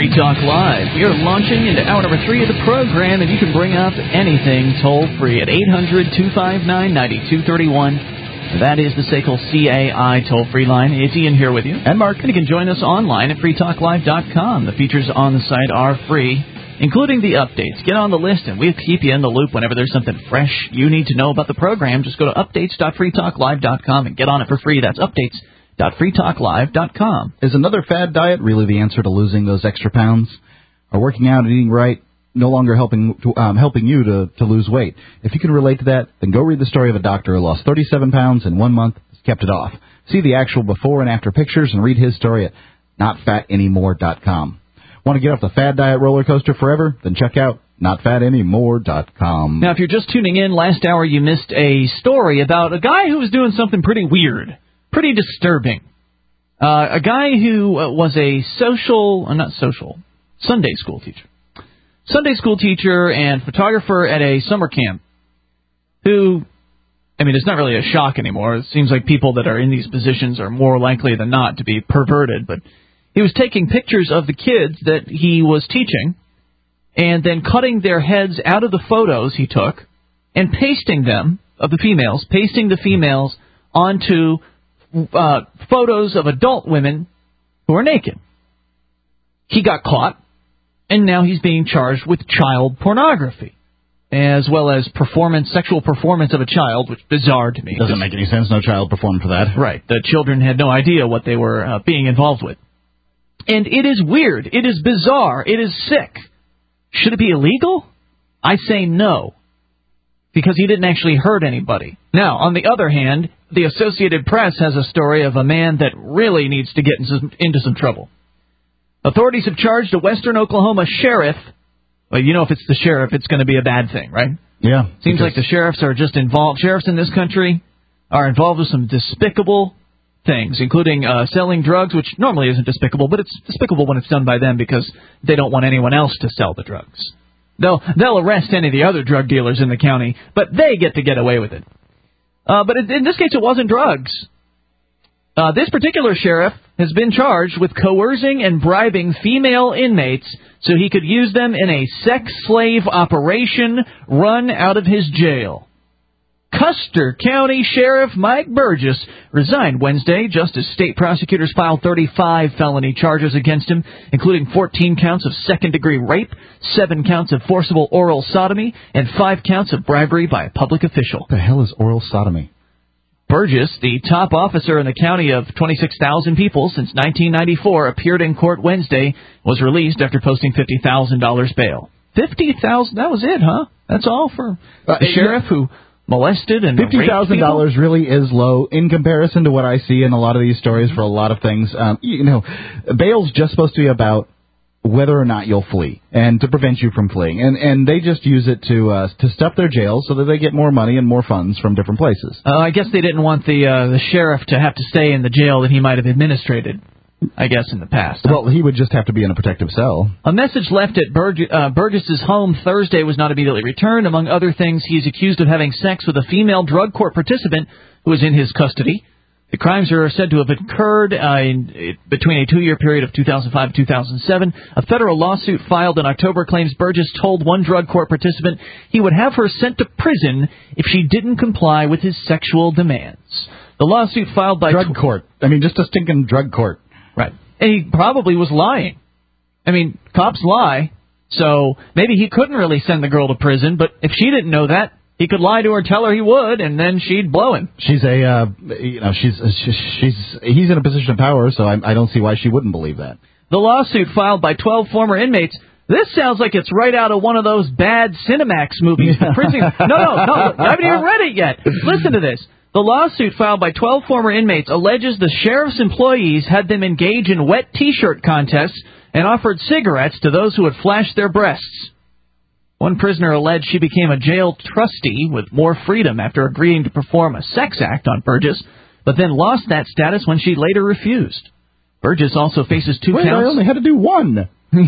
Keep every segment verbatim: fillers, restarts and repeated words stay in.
Free Talk Live. We are launching into hour number three of the program, and you can bring up anything toll-free at eight hundred, two five nine, nine two three one. That is the S A C L C A I toll-free line. It's Ian here with you. And Mark. And you can join us online at free talk live dot com. The features on the site are free, including the updates. Get on the list, and we'll keep you in the loop whenever there's something fresh you need to know about the program. Just go to updates dot free talk live dot com and get on it for free. That's updates dot free talk live dot com. Is another fad diet really the answer to losing those extra pounds? Are working out and eating right no longer helping to, um, helping you to, to lose weight? If you can relate to that, then go read the story of a doctor who lost thirty-seven pounds in one month, has kept it off. See the actual before and after pictures and read his story at not fat anymore dot com. Want to get off the fad diet roller coaster forever? Then check out not fat anymore dot com. Now, if you're just tuning in, last hour you missed a story about a guy who was doing something pretty weird. Pretty disturbing. Uh, a guy who uh, was a social, uh, not social, Sunday school teacher. Sunday school teacher and photographer at a summer camp who, I mean, it's not really a shock anymore. It seems like people that are in these positions are more likely than not to be perverted. But he was taking pictures of the kids that he was teaching and then cutting their heads out of the photos he took and pasting them, of the females, pasting the females onto Uh, photos of adult women who are naked. He got caught, and now he's being charged with child pornography, as well as performance, sexual performance of a child, which is bizarre to me. Doesn't make any sense. No child performed for that. Right. The children had no idea what they were uh, being involved with. And it is weird. It is bizarre. It is sick. Should it be illegal? I say no, because he didn't actually hurt anybody. Now, on the other hand, the Associated Press has a story of a man that really needs to get into some, into some trouble. Authorities have charged a Western Oklahoma sheriff. Well, you know, if it's the sheriff, it's going to be a bad thing, right? Yeah. Seems like the sheriffs are just involved. Sheriffs in this country are involved with some despicable things, including uh, selling drugs, which normally isn't despicable, but it's despicable when it's done by them because they don't want anyone else to sell the drugs. They'll, they'll arrest any of the other drug dealers in the county, but they get to get away with it. Uh, but in this case, it wasn't drugs. Uh, this particular sheriff has been charged with coercing and bribing female inmates so he could use them in a sex slave operation run out of his jail. Custer County Sheriff Mike Burgess resigned Wednesday just as state prosecutors filed thirty-five felony charges against him, including fourteen counts of second-degree rape, seven counts of forcible oral sodomy, and five counts of bribery by a public official. What the hell is oral sodomy? Burgess, the top officer in the county of twenty-six thousand people since nineteen ninety-four, appeared in court Wednesday, was released after posting fifty thousand dollars bail. fifty thousand dollars, that was it, huh? That's all for uh, the sheriff who molested and fifty thousand dollars really is low in comparison to what I see in a lot of these stories for a lot of things. Um, you know, bail's just supposed to be about whether or not you'll flee and to prevent you from fleeing. And and they just use it to uh, to stuff their jails so that they get more money and more funds from different places. Uh, I guess they didn't want the uh, the sheriff to have to stay in the jail that he might have administrated, I guess, in the past. Well, he would just have to be in a protective cell. A message left at Burg- uh, Burgess's home Thursday was not immediately returned. Among other things, he is accused of having sex with a female drug court participant who was in his custody. The crimes are said to have occurred uh, in, between a two-year period of two thousand five and two thousand seven. A federal lawsuit filed in October claims Burgess told one drug court participant he would have her sent to prison if she didn't comply with his sexual demands. The lawsuit filed by... Drug tw- court. I mean, just a stinking drug court. Right. And he probably was lying. I mean, cops lie, so maybe he couldn't really send the girl to prison, but if she didn't know that, he could lie to her, tell her he would, and then she'd blow him. She's a, uh, you know, she's, she's, she's, he's in a position of power, so I, I don't see why she wouldn't believe that. The lawsuit filed by twelve former inmates. This sounds like it's right out of one of those bad Cinemax movies. The prison. No, no, no, I haven't even read it yet. Listen to this. The lawsuit filed by twelve former inmates alleges the sheriff's employees had them engage in wet T-shirt contests and offered cigarettes to those who had flashed their breasts. One prisoner alleged she became a jail trustee with more freedom after agreeing to perform a sex act on Burgess, but then lost that status when she later refused. Burgess also faces two Wait, counts. I only had to do one.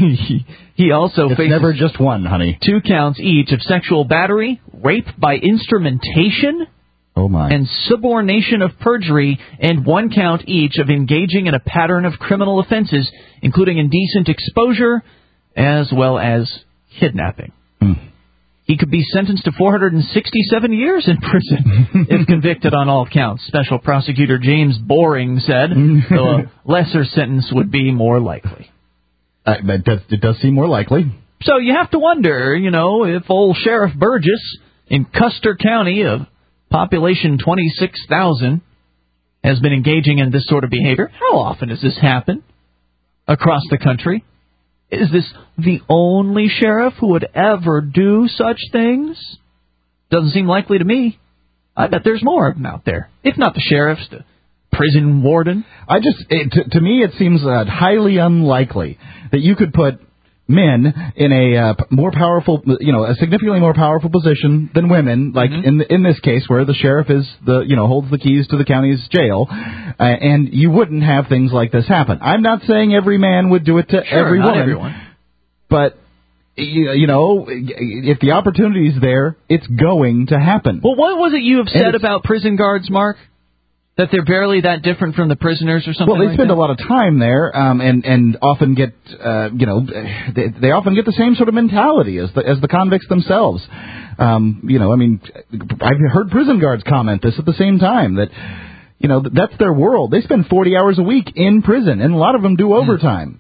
He also it's faces never just one, honey. Two counts each of sexual battery, rape by instrumentation, Oh, my. and subornation of perjury, and one count each of engaging in a pattern of criminal offenses, including indecent exposure as well as kidnapping. Mm. He could be sentenced to four hundred sixty-seven years in prison if convicted on all counts, Special Prosecutor James Boring said, though a lesser sentence would be more likely. Uh, it, does, it does seem more likely. So you have to wonder, you know, if old Sheriff Burgess in Custer County, of population twenty-six thousand, has been engaging in this sort of behavior. How often does this happen across the country? Is this the only sheriff who would ever do such things? Doesn't seem likely to me. I bet there's more of them out there. If not the sheriffs, the prison warden. I just, it, to, to me, it seems uh, highly unlikely that you could put men in a uh, more powerful, you know, a significantly more powerful position than women, like mm-hmm. in in this case where the sheriff is the, you know, holds the keys to the county's jail, uh, and you wouldn't have things like this happen. I'm not saying every man would do it to sure, every not woman, everyone. But you, you know, if the opportunity is there, it's going to happen. Well, what was it you have said about prison guards, Mark? That they're barely that different from the prisoners or something Well, they like spend that? a lot of time there, um, and and often get, uh, you know, they, they often get the same sort of mentality as the as the convicts themselves. Um, you know, I mean, I've heard prison guards comment this at the same time, that, you know, that's their world. They spend forty hours a week in prison, and a lot of them do overtime.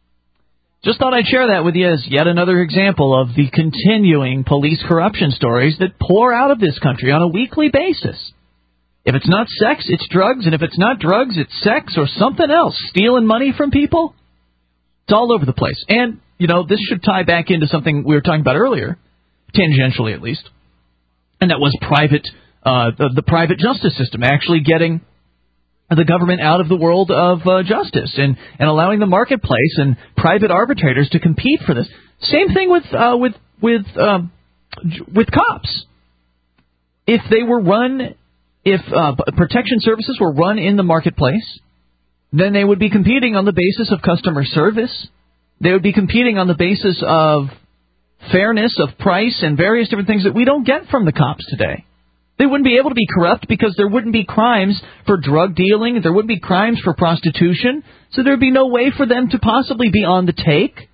Just thought I'd share that with you as yet another example of the continuing police corruption stories that pour out of this country on a weekly basis. If it's not sex, it's drugs, and if it's not drugs, it's sex or something else. Stealing money from people? It's all over the place. And, you know, this should tie back into something we were talking about earlier, tangentially at least, and that was private, uh, the, the private justice system, actually getting the government out of the world of uh, justice and, and allowing the marketplace and private arbitrators to compete for this. Same thing with uh, with with um, with cops. If they were run... If uh, protection services were run in the marketplace, then they would be competing on the basis of customer service. They would be competing on the basis of fairness, of price, and various different things that we don't get from the cops today. They wouldn't be able to be corrupt because there wouldn't be crimes for drug dealing. There wouldn't be crimes for prostitution. So there would be no way for them to possibly be on the take.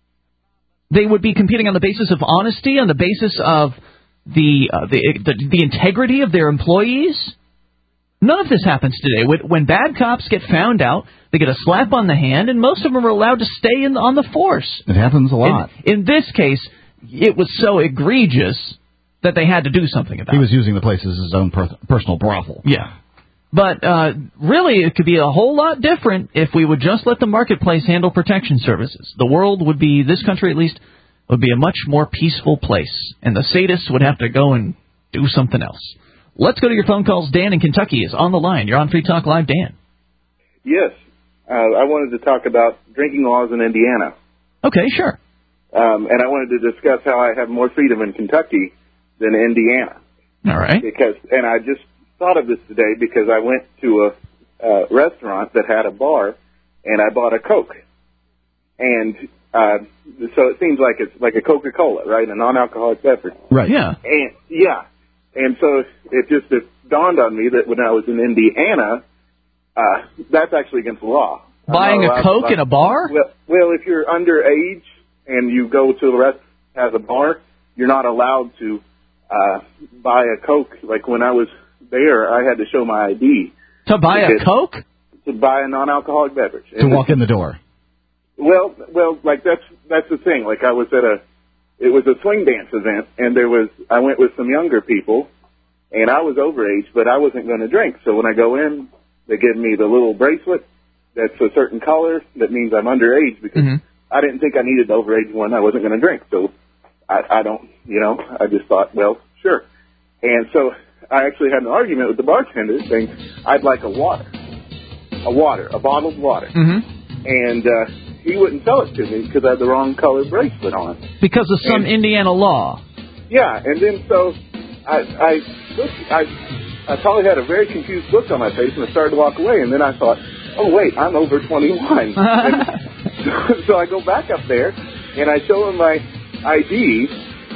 They would be competing on the basis of honesty, on the basis of The, uh, the the the integrity of their employees. None of this happens today. When, when bad cops get found out, they get a slap on the hand, and most of them are allowed to stay in on the force. It happens a lot. In, in this case, it was so egregious that they had to do something about it. He was using the place as his own per- personal brothel. Yeah. But uh, really, it could be a whole lot different if we would just let the marketplace handle protection services. The world would be, this country at least, would be a much more peaceful place, and the sadists would have to go and do something else. Let's go to your phone calls. Dan in Kentucky is on the line. You're on Free Talk Live, Dan. Yes. Uh, I wanted to talk about drinking laws in Indiana. Okay, sure. Um, and I wanted to discuss how I have more freedom in Kentucky than Indiana. All right. Because, and I just thought of this today because I went to a uh, restaurant that had a bar, and I bought a Coke. And... Uh, so it seems like it's like a Coca-Cola, right? A non-alcoholic beverage. Right, yeah. And, yeah. And so it just it dawned on me that when I was in Indiana, uh, that's actually against the law. Buying a Coke in a bar? Well, well, if you're underage and you go to the rest has a bar, you're not allowed to uh, buy a Coke. Like when I was there, I had to show my I D. To buy a Coke? To buy a non-alcoholic beverage. To and walk in the door. Well, well, like that's that's the thing. Like I was at a, it was a swing dance event, and there was I went with some younger people, and I was overage, but I wasn't going to drink. So when I go in, they give me the little bracelet that's a certain color that means I'm underage because mm-hmm. I didn't think I needed the overage one. I wasn't going to drink, so I, I don't, you know, I just thought, well, sure. And so I actually had an argument with the bartender saying I'd like a water, a water, a bottled water, mm-hmm. and. uh He wouldn't sell it to me because I had the wrong color bracelet on. Because of some and, Indiana law. Yeah, and then so I, I, I, I probably had a very confused look on my face, and I started to walk away. And then I thought, oh wait, I'm over twenty-one. so, so I go back up there, and I show him my I D,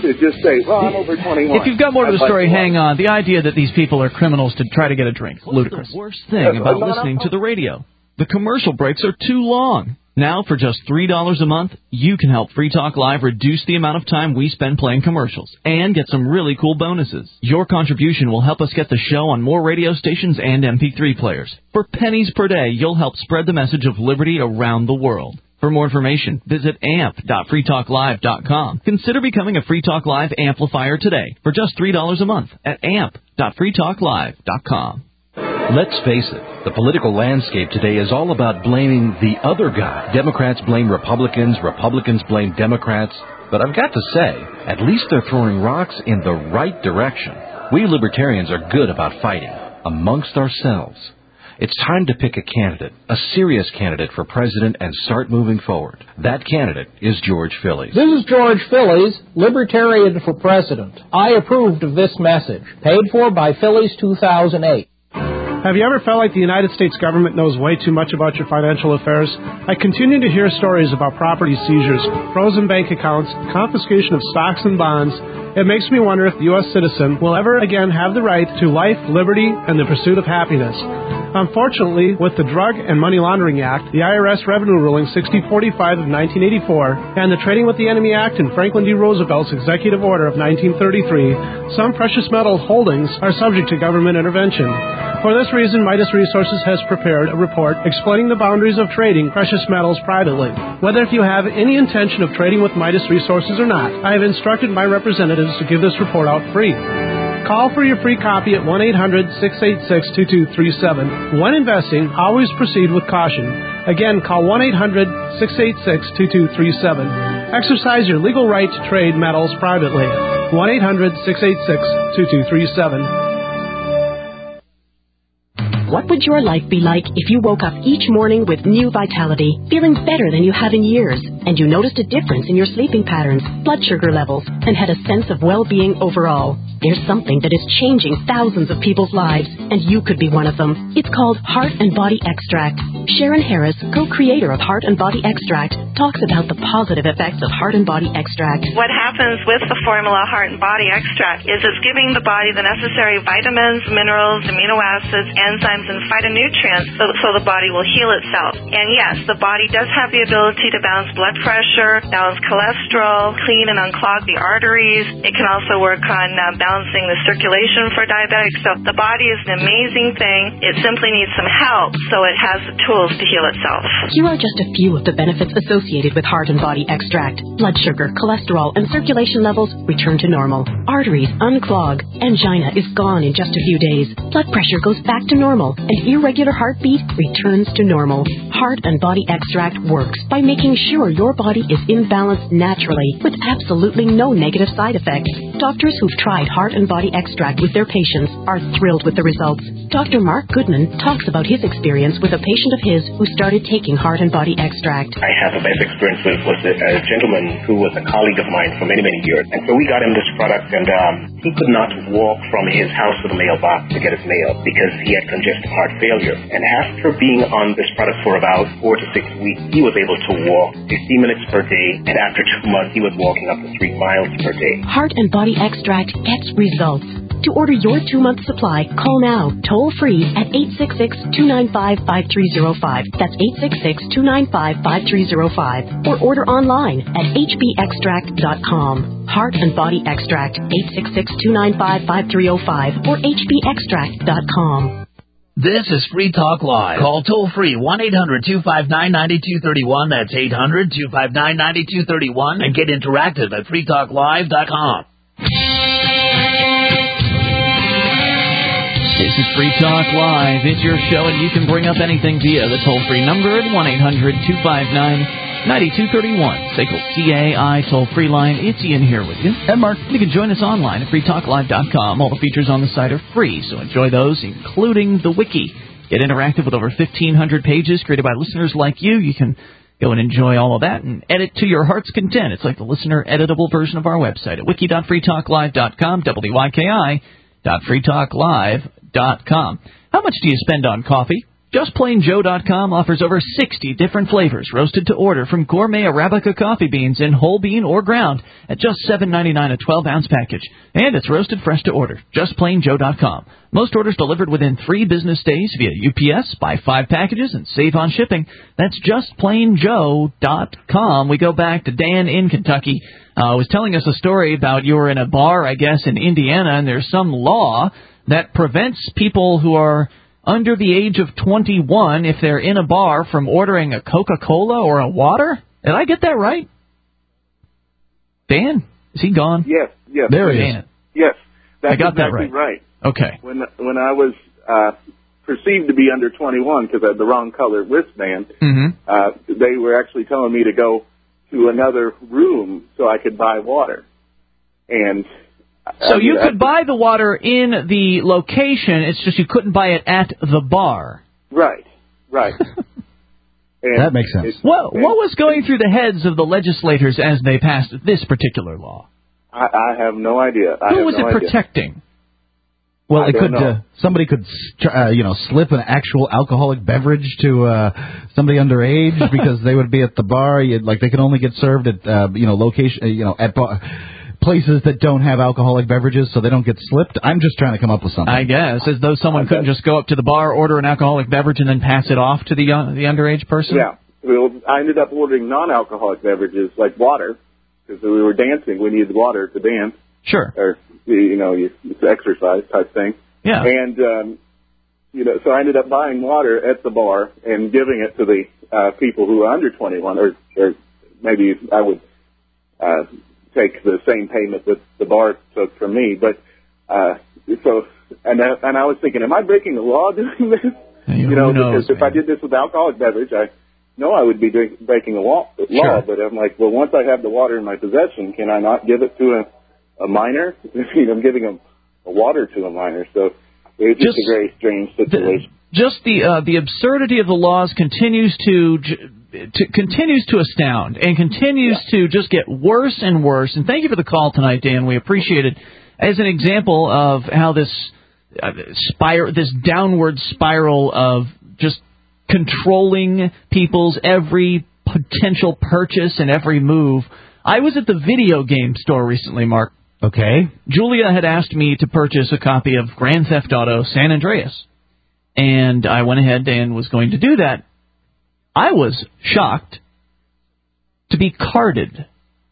to just say, well, I'm over twenty-one. If you've got more to the I'd story, like to hang on. The idea that these people are criminals to try to get a drink. Ludicrous. The worst thing about listening to the radio. The commercial breaks are too long. Now, for just three dollars a month, you can help Free Talk Live reduce the amount of time we spend playing commercials and get some really cool bonuses. Your contribution will help us get the show on more radio stations and M P three players. For pennies per day, you'll help spread the message of liberty around the world. For more information, visit amp dot free talk live dot com. Consider becoming a Free Talk Live amplifier today for just three dollars a month at amp dot free talk live dot com. Let's face it, the political landscape today is all about blaming the other guy. Democrats blame Republicans, Republicans blame Democrats. But I've got to say, at least they're throwing rocks in the right direction. We libertarians are good about fighting amongst ourselves. It's time to pick a candidate, a serious candidate for president, and start moving forward. That candidate is George Phillies. This is George Phillies, Libertarian for President. I approved of this message, paid for by Phillies two thousand eight. Have you ever felt like the United States government knows way too much about your financial affairs? I continue to hear stories about property seizures, frozen bank accounts, confiscation of stocks and bonds. It makes me wonder if the U S citizen will ever again have the right to life, liberty, and the pursuit of happiness. Unfortunately, with the Drug and Money Laundering Act, the I R S Revenue Ruling sixty forty-five of nineteen eighty-four, and the Trading with the Enemy Act and Franklin D. Roosevelt's Executive Order of nineteen thirty-three, some precious metal holdings are subject to government intervention. For this reason, Midas Resources has prepared a report explaining the boundaries of trading precious metals privately. Whether if you have any intention of trading with Midas Resources or not, I have instructed my representatives to give this report out free. Call for your free copy at one eight hundred six eight six two two three seven. When investing, always proceed with caution. Again, call one eight hundred six eight six two two three seven. Exercise your legal right to trade metals privately. one eight hundred six eight six two two three seven. What would your life be like if you woke up each morning with new vitality, feeling better than you have in years, and you noticed a difference in your sleeping patterns, blood sugar levels, and had a sense of well-being overall? There's something that is changing thousands of people's lives, and you could be one of them. It's called Heart and Body Extract. Sharon Harris, co-creator of Heart and Body Extract, talks about the positive effects of Heart and Body Extract. What happens with the formula Heart and Body Extract is it's giving the body the necessary vitamins, minerals, amino acids, enzymes, and phytonutrients so, so the body will heal itself. And yes, the body does have the ability to balance blood pressure, balance cholesterol, clean and unclog the arteries. It can also work on uh, balancing the circulation for diabetics. So the body is an amazing thing. It simply needs some help so it has the tools to heal itself. Here are just a few of the benefits associated with Heart and Body Extract. Blood sugar, cholesterol, and circulation levels return to normal. Arteries unclog. Angina is gone in just a few days. Blood pressure goes back to normal, and irregular heartbeat returns to normal. Heart and Body Extract works by making sure your body is in balance naturally with absolutely no negative side effects. Doctors who've tried Heart and Body Extract with their patients are thrilled with the results. Doctor Mark Goodman talks about his experience with a patient of his who started taking Heart and Body Extract. I had the best experience with was a, a gentleman who was a colleague of mine for many, many years. And so we got him this product, and um, he could not walk from his house to the mailbox to get his mail because he had congestive heart failure. And after being on this product for about four to six weeks, he was able to walk fifteen minutes per day, and after two months, he was walking up to three miles per day. Heart and Body Extract gets results. To order your two-month supply, call now, toll-free at eight six six, two nine five, five three zero five. That's eight six six, two nine five, five three zero five. Or order online at h b extract dot com. Heart and Body Extract, eight six six, two nine five, five three zero five or h b extract dot com. This is Free Talk Live. Call toll-free one eight hundred two five nine nine two three one. That's eight hundred two five nine nine two three one. And get interactive at free talk live dot com. This is Free Talk Live. It's your show, and you can bring up anything via the toll-free number at one eight hundred two five nine nine two three one. S A C L C A I toll-free line. It's Ian here with you. And Mark. You can join us online at free talk live dot com. All the features on the site are free, so enjoy those, including the wiki. Get interactive with over fifteen hundred pages created by listeners like you. You can go and enjoy all of that and edit to your heart's content. It's like the listener editable version of our website at wiki dot free talk live dot com, W Y K I dot free talk live dot com. How much do you spend on coffee? just plain joe dot com offers over sixty different flavors roasted to order from gourmet Arabica coffee beans in whole bean or ground at just seven ninety-nine a twelve-ounce package. And it's roasted fresh to order. just plain joe dot com. Most orders delivered within three business days via U P S. Buy five packages and save on shipping. That's just plain joe dot com. We go back to Dan in Kentucky. Uh, was telling us a story about you were in a bar, I guess, in Indiana, and there's some law that prevents people who are under the age of twenty-one, if they're in a bar, from ordering a Coca-Cola or a water? Did I get that right? Dan? Is he gone? Yes, yes. There he is. Yes, that's I got that exactly right. right. Okay. When when I was uh, perceived to be under twenty-one because I had the wrong color wristband, mm-hmm. uh, they were actually telling me to go to another room so I could buy water. And So I mean, you could I, buy the water in the location, it's just you couldn't buy it at the bar. Right, right. And that makes sense. What, what was going through the heads of the legislators as they passed this particular law? I, I have no idea. I Who have was no it idea. protecting? Well, I it don't could know. uh, somebody could uh, you know slip an actual alcoholic beverage to uh, somebody underage because they would be at the bar. You'd, like they can only get served at uh, you know location uh, you know at bar. places that don't have alcoholic beverages so they don't get slipped. I'm just trying to come up with something. I guess, as though someone couldn't just go up to the bar, order an alcoholic beverage, and then pass it off to the young, the underage person? Yeah. Well, I ended up ordering non-alcoholic beverages like water because we were dancing. We needed water to dance. Sure. Or, you know, it's exercise type thing. Yeah. And, um, you know, so I ended up buying water at the bar and giving it to the uh, people who were under twenty-one, or, or maybe I would uh, take the same payment that the bar took from me. But uh, so, and I, and I was thinking, am I breaking the law doing this? You, you know, knows, because if man. I did this with alcoholic beverage, I know I would be doing, breaking the law. Sure. But I'm like, well, once I have the water in my possession, can I not give it to a, a minor? I'm giving a, a water to a minor. So it's just, Just a very strange situation. The, just the uh, the absurdity of the laws continues to, to continues to astound and continues yeah. to just get worse and worse. And thank you for the call tonight, Dan. We appreciate it. As an example of how this uh, spiral, this downward spiral of just controlling people's every potential purchase and every move. I was at the video game store recently, Mark. Okay. Julia had asked me to purchase a copy of Grand Theft Auto San Andreas, and I went ahead and was going to do that. I was shocked to be carded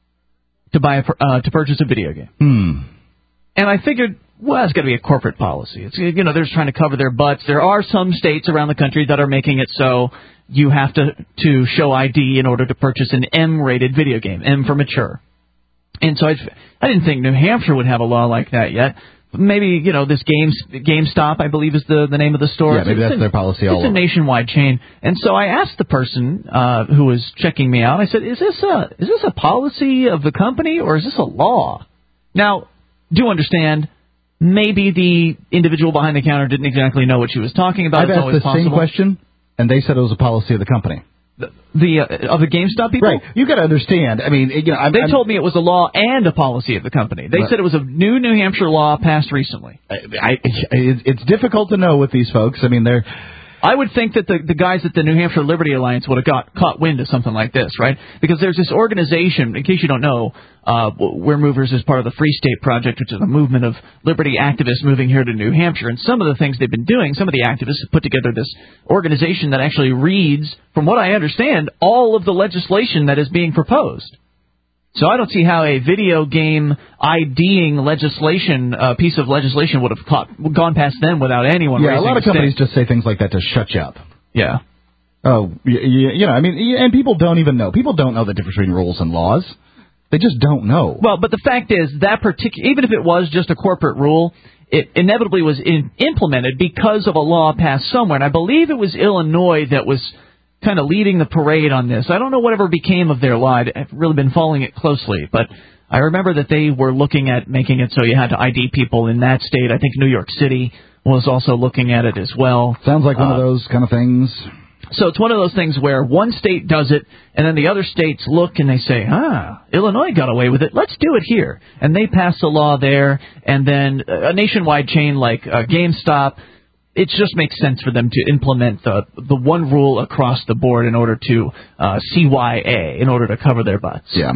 to buy a, uh, to purchase a video game. Hmm. And I figured, well, it's got to be a corporate policy. It's, you know, they're just trying to cover their butts. There are some states around the country that are making it so you have to to show I D in order to purchase an M-rated video game, M for mature. And so I, I didn't think New Hampshire would have a law like that yet. Maybe, you know, this Games, GameStop, I believe, is the, the name of the store. Yeah, maybe it's that's a, their policy all It's over. a nationwide chain. And so I asked the person uh, who was checking me out, I said, is this a is this a policy of the company or is this a law? Now, do understand, maybe the individual behind the counter didn't exactly know what she was talking about. I've it's asked always the possible. same question, and they said it was a policy of the company. The, the uh, of the GameStop people? Right. You got to understand. I mean, you know, I'm, they I'm, told me it was a law and a policy of the company. They right. said it was a new New Hampshire law passed recently. I, I, it's, it's difficult to know with these folks. I mean, they're. I would think that the, the guys at the New Hampshire Liberty Alliance would have got caught wind of something like this, right? Because there's this organization, in case you don't know, uh, We're Movers is part of the Free State Project, which is a movement of liberty activists moving here to New Hampshire. And some of the things they've been doing, some of the activists have put together this organization that actually reads, from what I understand, all of the legislation that is being proposed. So I don't see how a video game IDing legislation, uh, piece of legislation would have caught, gone past them without anyone Yeah, raising a lot of a stick. companies just say things like that to shut you up. Yeah. Oh, you, you know, I mean, and people don't even know. People don't know the difference between rules and laws. They just don't know. Well, but the fact is, that particular, even if it was just a corporate rule, it inevitably was in, implemented because of a law passed somewhere. And I believe it was Illinois that was kind of leading the parade on this. I don't know whatever became of their law. I've really been following it closely, but I remember that they were looking at making it so you had to I D people in that state. I think New York City was also looking at it as well. Sounds like one uh, of those kind of things. So it's one of those things where one state does it, and then the other states look and they say, ah, Illinois got away with it. Let's do it here. And they pass a law there, and then a nationwide chain like uh, GameStop it just makes sense for them to implement the the one rule across the board in order to uh, C Y A, in order to cover their butts. Yeah.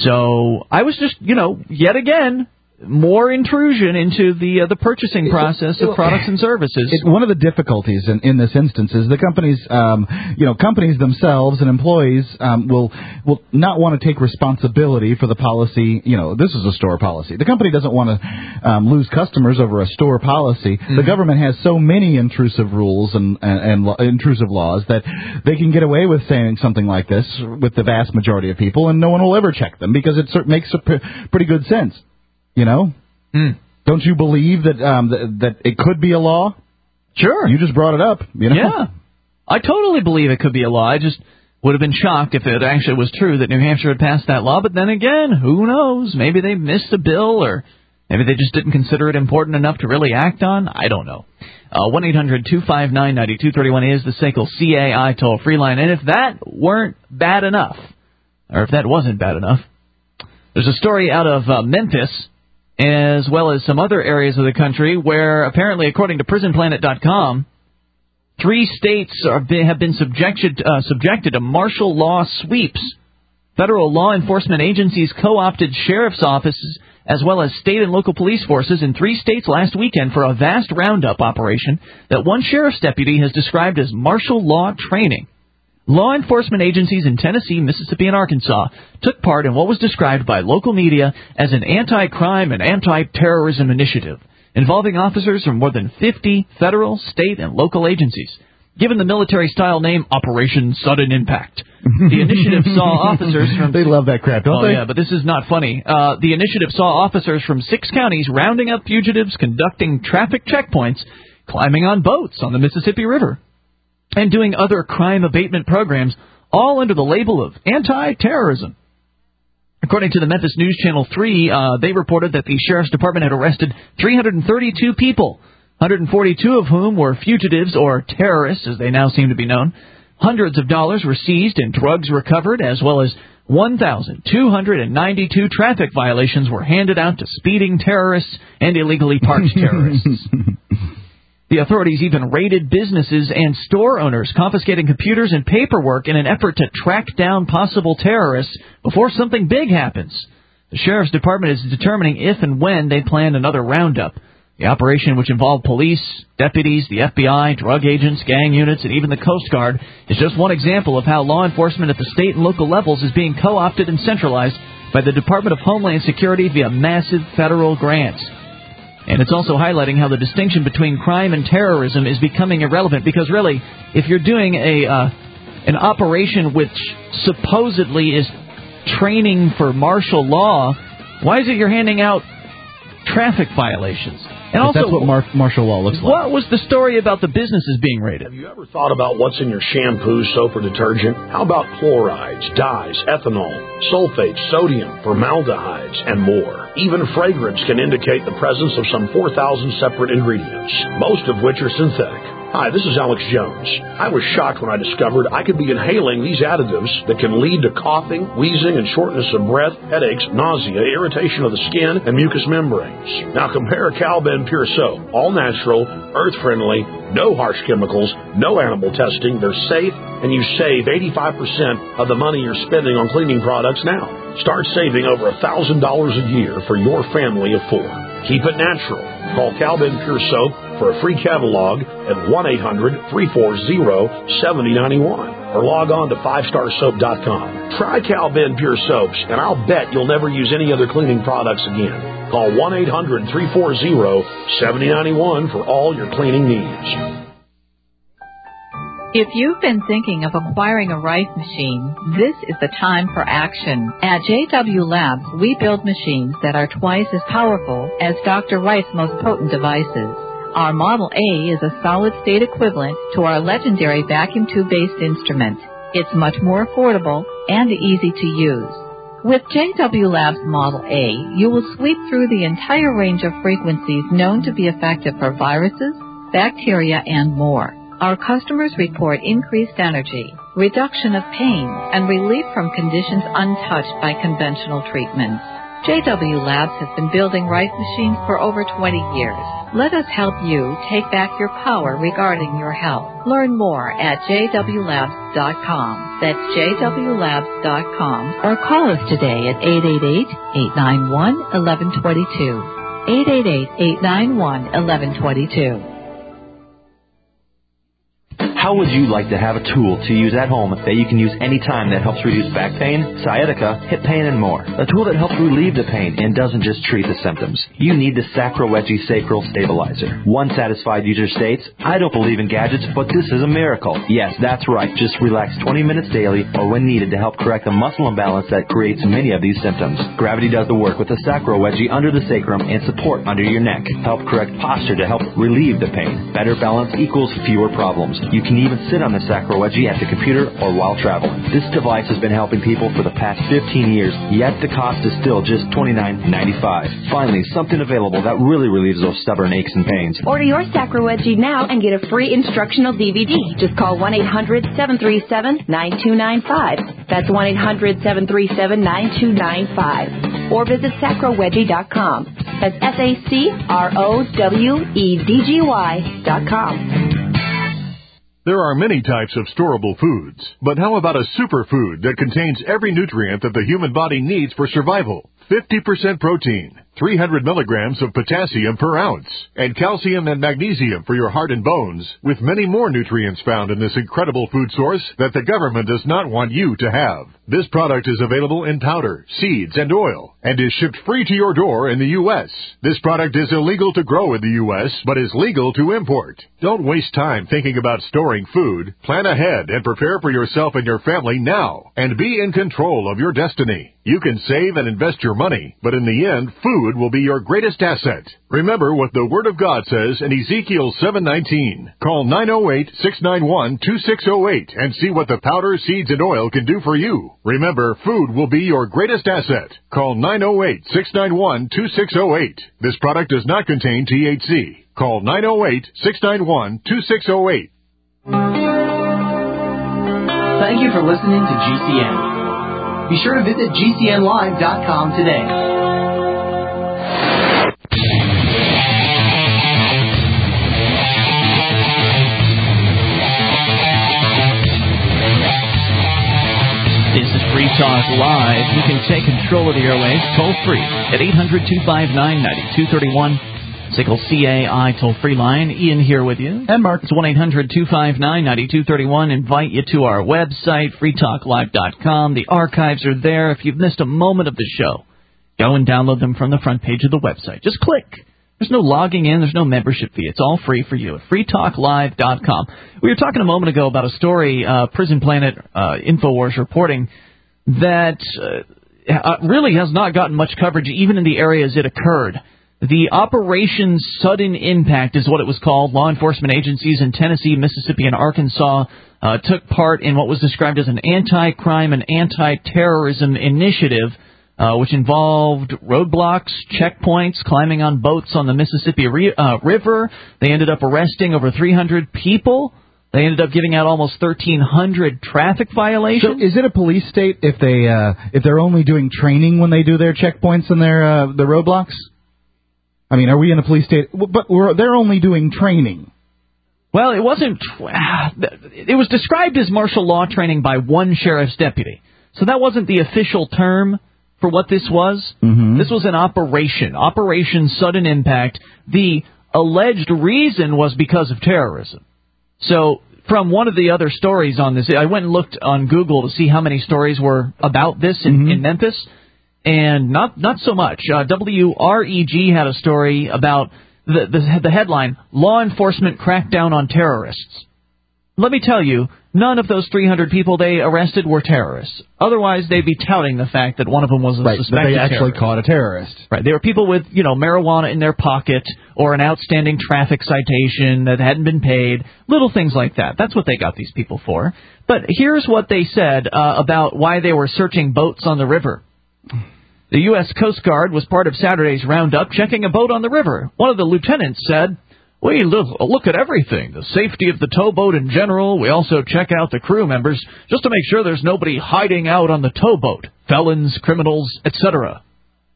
So I was just, you know, yet again, more intrusion into the uh, the purchasing process of products and services. It, one of the difficulties in, in this instance is the companies, um, you know, companies themselves and employees um, will will not want to take responsibility for the policy. You know, this is a store policy. The company doesn't want to um, lose customers over a store policy. Mm-hmm. The government has so many intrusive rules and, and, and lo- intrusive laws that they can get away with saying something like this with the vast majority of people, and no one will ever check them because it makes a pr- pretty good sense. You know? Mm. Don't you believe that um, th- that it could be a law? Sure. You just brought it up, you know? Yeah. I totally believe it could be a law. I just would have been shocked if it actually was true that New Hampshire had passed that law. But then again, who knows? Maybe they missed a bill, or maybe they just didn't consider it important enough to really act on. I don't know. Uh, one eight hundred two five nine nine two three one is the S A C L C A I toll-free line. And if that weren't bad enough, or if that wasn't bad enough, there's a story out of uh, Memphis, as well as some other areas of the country where, apparently, according to prison planet dot com, three states are, have been subjected, uh, subjected to martial law sweeps. Federal law enforcement agencies co-opted sheriff's offices as well as state and local police forces in three states last weekend for a vast roundup operation that one sheriff's deputy has described as martial law training. Law enforcement agencies in Tennessee, Mississippi, and Arkansas took part in what was described by local media as an anti-crime and anti-terrorism initiative involving officers from more than fifty federal, state, and local agencies. Given the military-style name Operation Sudden Impact, the initiative saw officers from... They love that crap, don't oh, they? yeah, but this is not funny. Uh, the initiative saw officers from six counties rounding up fugitives, conducting traffic checkpoints, climbing on boats on the Mississippi River, and doing other crime abatement programs, all under the label of anti-terrorism. According to the Memphis News Channel three, uh, they reported that the Sheriff's Department had arrested three hundred thirty-two people, one hundred forty-two of whom were fugitives or terrorists, as they now seem to be known. Hundreds of dollars were seized and drugs recovered, as well as one thousand two hundred ninety-two traffic violations were handed out to speeding terrorists and illegally parked terrorists. The authorities even raided businesses and store owners, confiscating computers and paperwork in an effort to track down possible terrorists before something big happens. The Sheriff's Department is determining if and when they plan another roundup. The operation, which involved police, deputies, the F B I, drug agents, gang units, and even the Coast Guard, is just one example of how law enforcement at the state and local levels is being co-opted and centralized by the Department of Homeland Security via massive federal grants. And it's also highlighting how the distinction between crime and terrorism is becoming irrelevant, because really, if you're doing a uh, an operation which supposedly is training for martial law, why is it you're handing out traffic violations? And also, that's what mar- martial law looks like. What was the story about the businesses being raided? Have you ever thought about what's in your shampoo, soap, or detergent? How about chlorides, dyes, ethanol, sulfates, sodium, formaldehydes, and more? Even fragrance can indicate the presence of some four thousand separate ingredients, most of which are synthetic. Hi, this is Alex Jones. I was shocked when I discovered I could be inhaling these additives that can lead to coughing, wheezing, and shortness of breath, headaches, nausea, irritation of the skin, and mucous membranes. Now compare Cal-Ben Pure Soap. All natural, earth-friendly, no harsh chemicals, no animal testing. They're safe, and you save eighty-five percent of the money you're spending on cleaning products now. Start saving over one thousand dollars a year for your family of four. Keep it natural. Call Cal-Ben Pure Soap for a free catalog at one eight hundred three four zero seven zero nine one or log on to five star soap dot com. Try Cal-Ben Pure Soaps, and I'll bet you'll never use any other cleaning products again. Call one eight hundred three four zero seven zero nine one for all your cleaning needs. If you've been thinking of acquiring a Rife machine, this is the time for action. At J W Labs, we build machines that are twice as powerful as Doctor Rife's most potent devices. Our Model A is a solid-state equivalent to our legendary vacuum tube-based instrument. It's much more affordable and easy to use. With J W Labs Model A, you will sweep through the entire range of frequencies known to be effective for viruses, bacteria, and more. Our customers report increased energy, reduction of pain, and relief from conditions untouched by conventional treatments. J W Labs has been building Rife machines for over twenty years. Let us help you take back your power regarding your health. Learn more at j w labs dot com. That's j w labs dot com. Or call us today at eight eight eight, eight nine one, one one two two. eight eight eight, eight nine one, one one two two. How would you like to have a tool to use at home that you can use anytime that helps reduce back pain, sciatica, hip pain, and more? A tool that helps relieve the pain and doesn't just treat the symptoms. You need the Sacroeggy Sacral Stabilizer. One satisfied user states, I don't believe in gadgets, but this is a miracle. Yes, that's right. Just relax twenty minutes daily or when needed to help correct the muscle imbalance that creates many of these symptoms. Gravity does the work with the Sacroeggy under the sacrum and support under your neck. Help correct posture to help relieve the pain. Better balance equals fewer problems. You can even sit on the Sacroeggy at the computer or while traveling. This device has been helping people for the past fifteen years, yet the cost is still just twenty-nine ninety-five. Finally, something available that really relieves those stubborn aches and pains. Order your Sacroeggy now and get a free instructional D V D. Just call one eight hundred, seven three seven, nine two nine five. That's one eight hundred, seven three seven, nine two nine five. Or visit sacroeggy dot com. That's S A C R O W E D G Y dot com. There are many types of storable foods, but how about a superfood that contains every nutrient that the human body needs for survival? fifty percent protein, three hundred milligrams of potassium per ounce, and calcium and magnesium for your heart and bones, with many more nutrients found in this incredible food source that the government does not want you to have. This product is available in powder, seeds, and oil, and is shipped free to your door in the U S This product is illegal to grow in the U S, but is legal to import. Don't waste time thinking about storing food. Plan ahead and prepare for yourself and your family now, and be in control of your destiny. You can save and invest your money, but in the end, food will be your greatest asset. Remember what the Word of God says in Ezekiel seven nineteen. Call nine oh eight, six nine one, two six oh eight and see what the powder, seeds, and oil can do for you. Remember, food will be your greatest asset. Call nine oh eight, six nine one, two six oh eight. This product does not contain T H C. Call nine oh eight, six nine one, two six oh eight. Thank you for listening to G C N. Be sure to visit G C N live dot com today. This is Free Talk Live. You can take control of the airwaves toll free at eight hundred, two five nine, nine two three one. Sickle C A I toll-free line. Ian here with you. And Mark. It's one eight hundred, two five nine, nine two three one. Invite you to our website, free talk live dot com. The archives are there. If you've missed a moment of the show, go and download them from the front page of the website. Just click. There's no logging in. There's no membership fee. It's all free for you at free talk live dot com. We were talking a moment ago about a story, uh, Prison Planet uh, InfoWars reporting, that uh, really has not gotten much coverage even in the areas it occurred. The Operation Sudden Impact is what it was called. Law enforcement agencies in Tennessee, Mississippi, and Arkansas uh, took part in what was described as an anti-crime and anti-terrorism initiative, uh, which involved roadblocks, checkpoints, climbing on boats on the Mississippi re- uh, River. They ended up arresting over three hundred people. They ended up giving out almost thirteen hundred traffic violations. So is it a police state if they uh, if they're only doing training when they do their checkpoints and their uh, the roadblocks? I mean, are we in a police state? But we're, they're only doing training. Well, it wasn't. It was described as martial law training by one sheriff's deputy. So that wasn't the official term for what this was. Mm-hmm. This was an operation, Operation Sudden Impact. The alleged reason was because of terrorism. So from one of the other stories on this, I went and looked on Google to see how many stories were about this in, mm-hmm. in Memphis. And not not so much. Uh, W R E G had a story about the, the the headline, Law Enforcement Crackdown on Terrorists. Let me tell you, none of those three hundred people they arrested were terrorists. Otherwise, they'd be touting the fact that one of them was a right, suspected that they actually terrorist. caught a terrorist. Right. They were people with, you know, marijuana in their pocket or an outstanding traffic citation that hadn't been paid, little things like that. That's what they got these people for. But here's what they said uh, about why they were searching boats on the river. The U S Coast Guard was part of Saturday's roundup checking a boat on the river. One of the lieutenants said, "We look, look at everything, the safety of the towboat in general. We also check out the crew members just to make sure there's nobody hiding out on the towboat, felons, criminals, et cetera"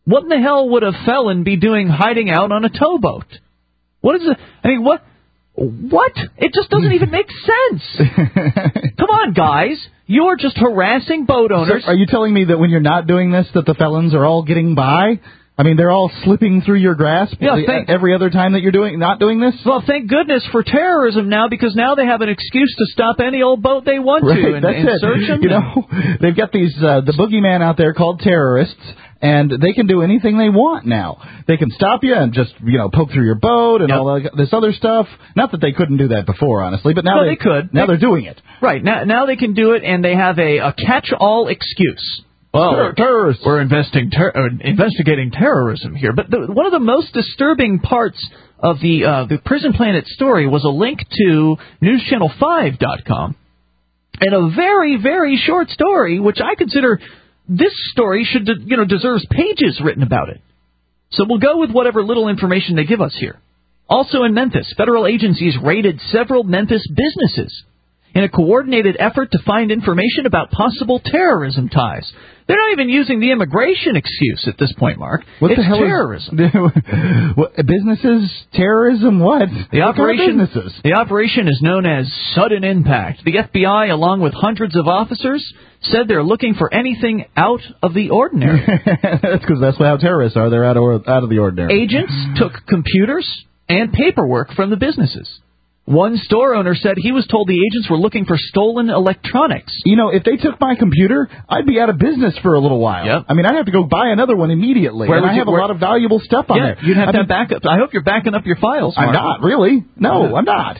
What in the hell would a felon be doing hiding out on a towboat? What is it? I mean, what? What? It just doesn't even make sense. Come on, guys. You're just harassing boat owners. So are you telling me that when you're not doing this, that the felons are all getting by? I mean, they're all slipping through your grasp yeah, thank, every other time that you're doing not doing this? Well, thank goodness for terrorism now, because now they have an excuse to stop any old boat they want right, to and, that's and it. search them. You know, they've got these uh, the boogeyman out there called terrorists, and they can do anything they want now. They can stop you and just, you know, poke through your boat and yep. all this other stuff. Not that they couldn't do that before, honestly, but now no, they, they could. Now they, they're doing it. Right. Now, now they can do it, and they have a, a catch-all excuse. Well, Ter- terrorists. We're investing ter- uh, investigating terrorism here. But the, one of the most disturbing parts of the uh, the Prison Planet story was a link to news channel five dot com and a very, very short story, which I consider this story should, de- you know, deserves pages written about it. So we'll go with whatever little information they give us here. Also in Memphis, federal agencies raided several Memphis businesses in a coordinated effort to find information about possible terrorism ties. They're not even using the immigration excuse at this point, Mark. What it's the hell terrorism. Is, what, businesses, terrorism, what? The what operation, kind of businesses? The operation is known as Sudden Impact. The F B I, along with hundreds of officers, said they're looking for anything out of the ordinary. That's because that's how terrorists are. They're out of, out of the ordinary. Agents took computers and paperwork from the businesses. One store owner said he was told the agents were looking for stolen electronics. You know, if they took my computer, I'd be out of business for a little while. Yep. I mean, I'd have to go buy another one immediately. Where and I you, have where, a lot of valuable stuff on yeah, there. You'd have I to mean, have backup. I hope you're backing up your files, Mark. I'm not, really. No, yeah. I'm not.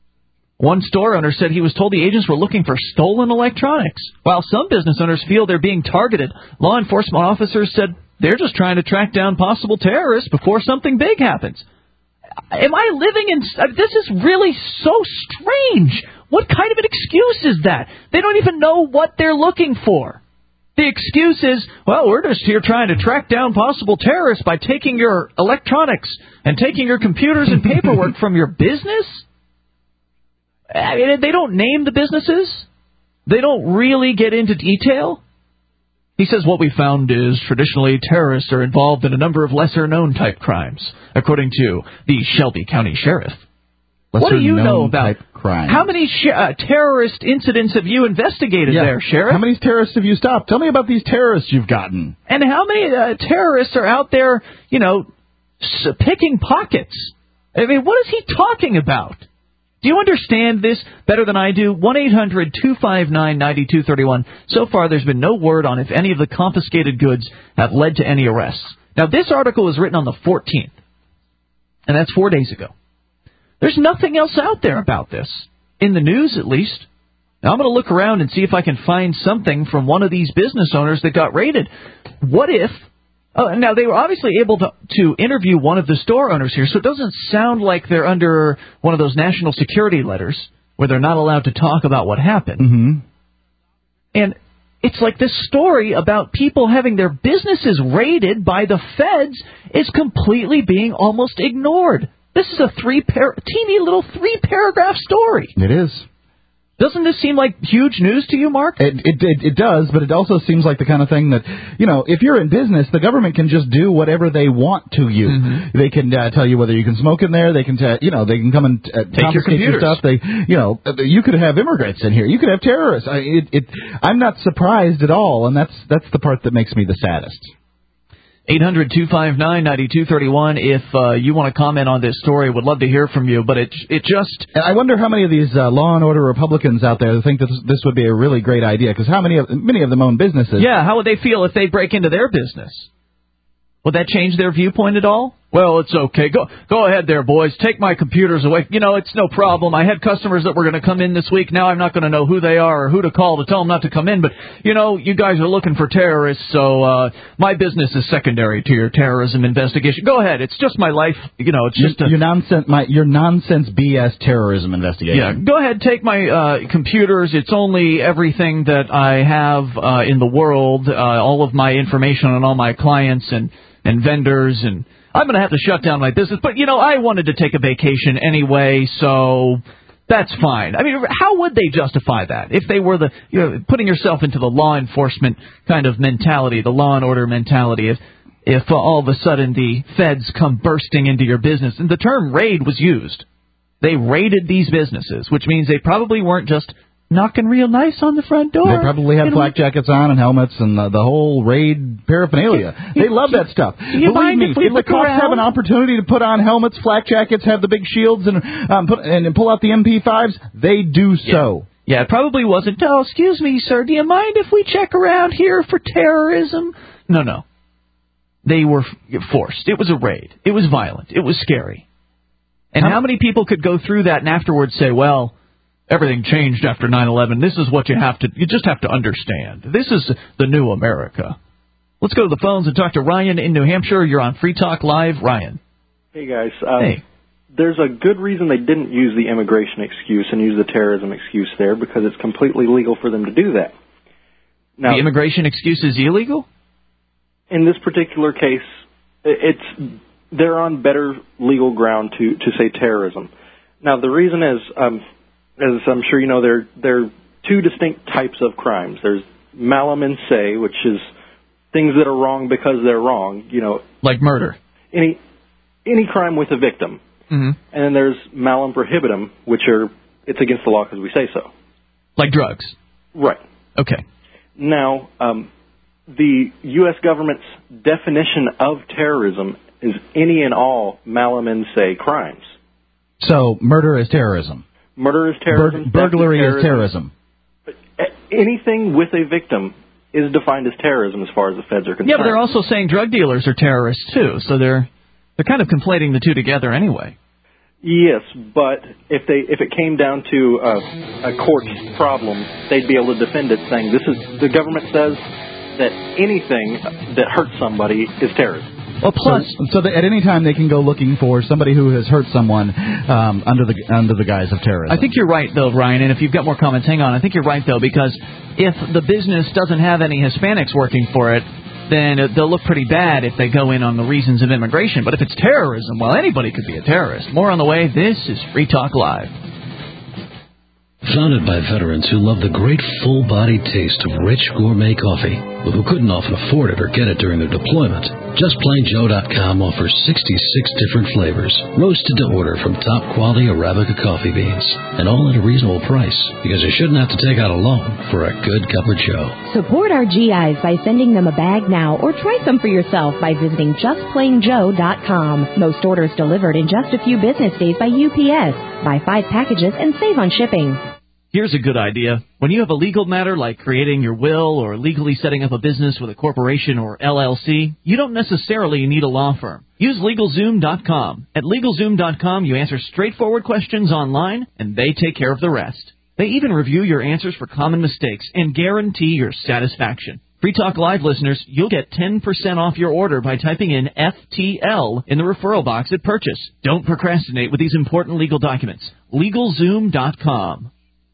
One store owner said he was told the agents were looking for stolen electronics. While some business owners feel they're being targeted, law enforcement officers said they're just trying to track down possible terrorists before something big happens. Am I living in... This is really so strange. What kind of an excuse is that? They don't even know what they're looking for. The excuse is, well, we're just here trying to track down possible terrorists by taking your electronics and taking your computers and paperwork from your business? I mean, they don't name the businesses. They don't really get into detail. He says what we found is traditionally terrorists are involved in a number of lesser-known type crimes, according to the Shelby County Sheriff. What do you know about crime? How many sh- uh, terrorist incidents have you investigated yeah. there, Sheriff? How many terrorists have you stopped? Tell me about these terrorists you've gotten. And how many uh, terrorists are out there, you know, s- picking pockets? I mean, what is he talking about? Do you understand this better than I do? one eight hundred two five nine nine two three one. So far, there's been no word on if any of the confiscated goods have led to any arrests. Now, this article was written on the fourteenth, and that's four days ago. There's nothing else out there about this, in the news at least. Now, I'm going to look around and see if I can find something from one of these business owners that got raided. What if... Uh, now, they were obviously able to, to interview one of the store owners here, so it doesn't sound like they're under one of those national security letters where they're not allowed to talk about what happened. Mm-hmm. And it's like this story about people having their businesses raided by the feds is completely being almost ignored. This is a three par- teeny little three-paragraph story. It is. Doesn't this seem like huge news to you, Mark? It, it it it does, but it also seems like the kind of thing that, you know, if you're in business, the government can just do whatever they want to you. Mm-hmm. They can uh, tell you whether you can smoke in there. They can, t- you know, they can come and uh, take your computers. Your stuff. They, you know, you could have immigrants in here. You could have terrorists. I, it, it, I'm not surprised at all, and that's that's the part that makes me the saddest. eight hundred two five nine nine two three one if uh, you want to comment on this story. Would love to hear from you, but it it just... And I wonder how many of these uh, law and order Republicans out there think that this, this would be a really great idea, because how many of, many of them own businesses. Yeah, how would they feel if they break into their business? Would that change their viewpoint at all? Well, it's okay. Go go ahead there, boys. Take my computers away. You know, it's no problem. I had customers that were going to come in this week. Now I'm not going to know who they are or who to call to tell them not to come in. But, you know, you guys are looking for terrorists, so uh, my business is secondary to your terrorism investigation. Go ahead. It's just my life. You know, it's just your, a... Your nonsense, my, your nonsense B S terrorism investigation. Yeah, go ahead. Take my uh, computers. It's only everything that I have uh, in the world, uh, all of my information on all my clients and, and vendors, and... I'm going to have to shut down my business. But, you know, I wanted to take a vacation anyway, so that's fine. I mean, how would they justify that if they were the, you know, putting yourself into the law enforcement kind of mentality, the law and order mentality? If if uh, all of a sudden the feds come bursting into your business. And the term raid was used. They raided these businesses, which means they probably weren't just knocking real nice on the front door. They probably had flak jackets on and helmets and uh, the whole raid paraphernalia. They love that stuff. You Believe me, if, if the cops around? have an opportunity to put on helmets, flak jackets, have the big shields, and um, put, and pull out the M P fives, they do so. Yeah. yeah, it probably wasn't, oh, excuse me, sir, do you mind if we check around here for terrorism? No, no. They were forced. It was a raid. It was violent. It was scary. And how, how many people could go through that and afterwards say, well, everything changed after nine eleven. This is what you have to, you just have to understand. This is the new America. Let's go to the phones and talk to Ryan in New Hampshire. You're on Free Talk Live. Ryan. Hey, guys. Um, hey. There's a good reason they didn't use the immigration excuse and use the terrorism excuse there, because it's completely legal for them to do that. Now, the immigration excuse is illegal? In this particular case, it's they're on better legal ground to, to say terrorism. Now, the reason is, um, as I'm sure you know, there, there are two distinct types of crimes. There's malum in se, which is things that are wrong because they're wrong, you know. Like murder. Any any crime with a victim. Mm-hmm. And then there's malum prohibitum, which are, it's against the law because we say so. Like drugs. Right. Okay. Now, um, the U S government's definition of terrorism is any and all malum in se crimes. So murder is terrorism. Murder is terrorism. Bur- burglary terrorism. is terrorism. Anything with a victim is defined as terrorism as far as the feds are concerned. Yeah, but they're also saying drug dealers are terrorists too, so they're they're kind of conflating the two together anyway. Yes, but if they if it came down to a, a court problem, they'd be able to defend it, saying this is the government says that anything that hurts somebody is terrorism. Well, plus, so, so that at any time they can go looking for somebody who has hurt someone um, under the under the guise of terrorism. I think you're right, though, Ryan, and if you've got more comments, hang on. I think you're right, though, because if the business doesn't have any Hispanics working for it, then they'll look pretty bad if they go in on the reasons of immigration. But if it's terrorism, well, anybody could be a terrorist. More on the way. This is Free Talk Live. Founded by veterans who love the great full-bodied taste of rich gourmet coffee, but who couldn't often afford it or get it during their deployment, just plain joe dot com offers sixty-six different flavors, roasted to order from top-quality Arabica coffee beans, and all at a reasonable price, because you shouldn't have to take out a loan for a good cup of joe. Support our G Is by sending them a bag now, or try some for yourself by visiting just plain joe dot com. Most orders delivered in just a few business days by U P S. Buy five packages and save on shipping. Here's a good idea. When you have a legal matter like creating your will or legally setting up a business with a corporation or L L C, you don't necessarily need a law firm. Use LegalZoom dot com. At LegalZoom dot com, you answer straightforward questions online, and they take care of the rest. They even review your answers for common mistakes and guarantee your satisfaction. Free Talk Live listeners, you'll get ten percent off your order by typing in F T L in the referral box at purchase. Don't procrastinate with these important legal documents. LegalZoom dot com.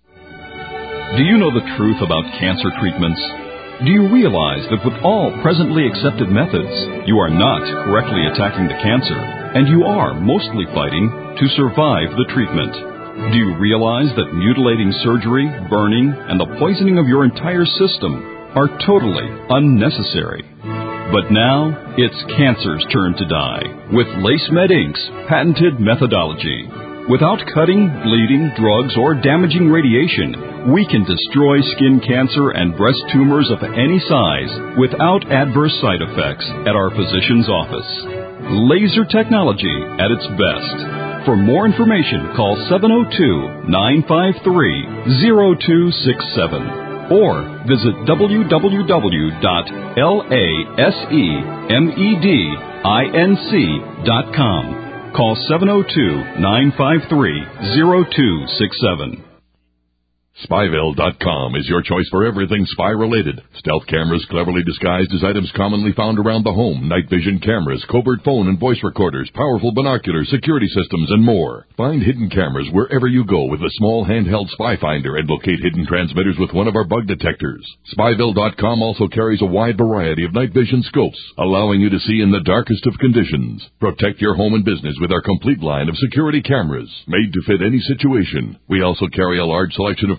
Do you know the truth about cancer treatments? Do you realize that with all presently accepted methods, you are not correctly attacking the cancer, and you are mostly fighting to survive the treatment? Do you realize that mutilating surgery, burning, and the poisoning of your entire system are totally unnecessary? But now, it's cancer's turn to die with LaceMed Incorporated's patented methodology. Without cutting, bleeding, drugs, or damaging radiation, we can destroy skin cancer and breast tumors of any size without adverse side effects at our physician's office. Laser technology at its best. For more information, call seven oh two, nine five three, oh two six seven or visit w w w dot lasemedinc dot com. Call seven oh two, nine five three, oh two six seven. Spyville dot com is your choice for everything spy-related. Stealth cameras cleverly disguised as items commonly found around the home, night vision cameras, covert phone and voice recorders, powerful binoculars, security systems, and more. Find hidden cameras wherever you go with a small handheld spy finder and locate hidden transmitters with one of our bug detectors. Spyville dot com also carries a wide variety of night vision scopes, allowing you to see in the darkest of conditions. Protect your home and business with our complete line of security cameras, made to fit any situation. We also carry a large selection of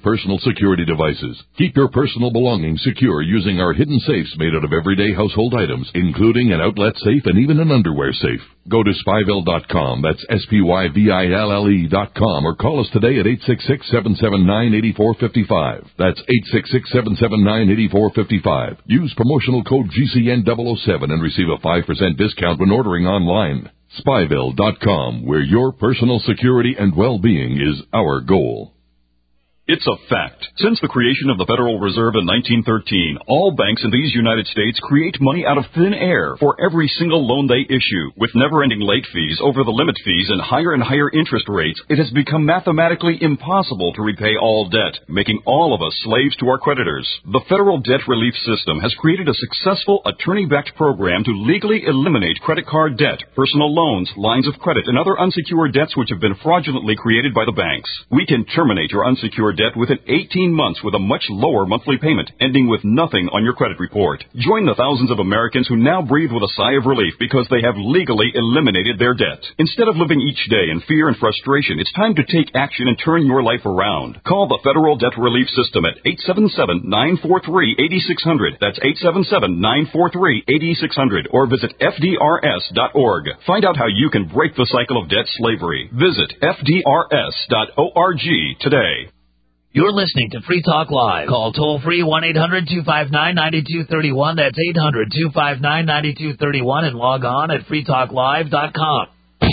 personal security devices. Keep your personal belongings secure using our hidden safes made out of everyday household items, including an outlet safe and even an underwear safe. Go to Spyville dot com, that's S P Y V I L L E dot com, or call us today at eight six six, seven seven nine, eight four five five. That's eight six six, seven seven nine, eight four five five. Use promotional code G C N double oh seven and receive a five percent discount when ordering online. Spyville dot com, where your personal security and well-being is our goal. It's a fact. Since the creation of the Federal Reserve in nineteen thirteen, all banks in these United States create money out of thin air for every single loan they issue. With never-ending late fees, over-the-limit fees, and higher and higher interest rates, it has become mathematically impossible to repay all debt, making all of us slaves to our creditors. The Federal Debt Relief System has created a successful attorney-backed program to legally eliminate credit card debt, personal loans, lines of credit, and other unsecured debts which have been fraudulently created by the banks. We can terminate your unsecured debt within eighteen months with a much lower monthly payment, ending with nothing on your credit report. Join the thousands of Americans who now breathe with a sigh of relief because they have legally eliminated their debt. Instead of living each day in fear and frustration, it's time to take action and turn your life around. Call the Federal Debt Relief System at eight seven seven, nine four three, eight six zero zero. That's eight seven seven, nine four three, eight six zero zero. Or visit F D R S dot org. Find out how you can break the cycle of debt slavery. Visit F D R S dot org today. You're listening to Free Talk Live. Call toll-free one eight hundred, two five nine, nine two three one. That's eight hundred, two five nine, nine two three one. And log on at free talk live dot com.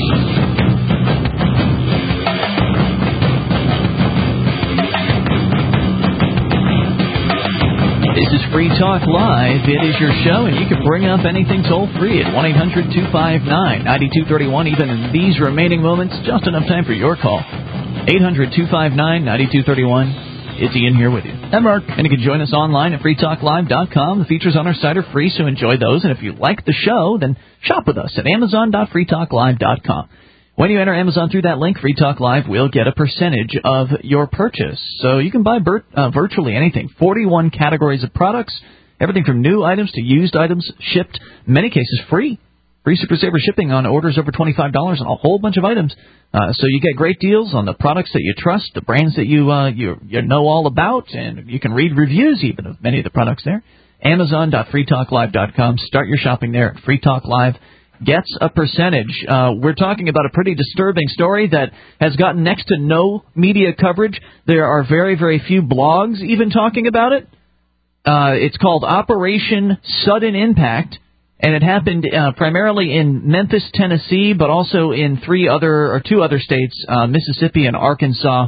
This is Free Talk Live. It is your show, and you can bring up anything toll-free at one eight hundred, two five nine, nine two three one. Even in these remaining moments, just enough time for your call. eight hundred, two five nine, nine two three one. It's Ian here with you. And Mark. And you can join us online at free talk live dot com. The features on our site are free, so enjoy those. And if you like the show, then shop with us at amazon dot free talk live dot com. When you enter Amazon through that link, Free Talk Live will get a percentage of your purchase. So you can buy vir- uh, virtually anything. forty-one categories of products, everything from new items to used items, shipped, in many cases free. Free Super Saver shipping on orders over twenty-five dollars on a whole bunch of items. Uh, so you get great deals on the products that you trust, the brands that you, uh, you you know all about, and you can read reviews even of many of the products there. amazon dot free talk live dot com. Start your shopping there at Free Talk Live. Gets a percentage. Uh, we're talking about a pretty disturbing story that has gotten next to no media coverage. There are very, very few blogs even talking about it. Uh, it's called Operation Sudden Impact. And it happened uh, primarily in Memphis, Tennessee, but also in three other or two other states, uh, Mississippi and Arkansas.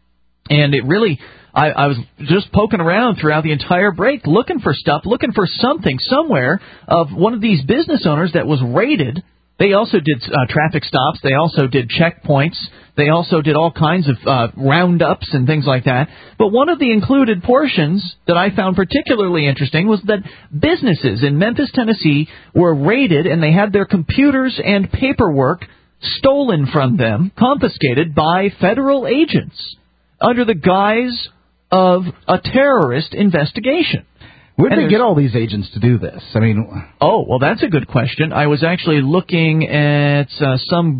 And it really, I, I was just poking around throughout the entire break, looking for stuff, looking for something somewhere of one of these business owners that was raided. They also did uh, traffic stops. They also did checkpoints. They also did all kinds of uh, roundups and things like that. But one of the included portions that I found particularly interesting was that businesses in Memphis, Tennessee were raided, and they had their computers and paperwork stolen from them, confiscated by federal agents under the guise of a terrorist investigation. Where did they get all these agents to do this? I mean, oh, well, that's a good question. I was actually looking at uh, some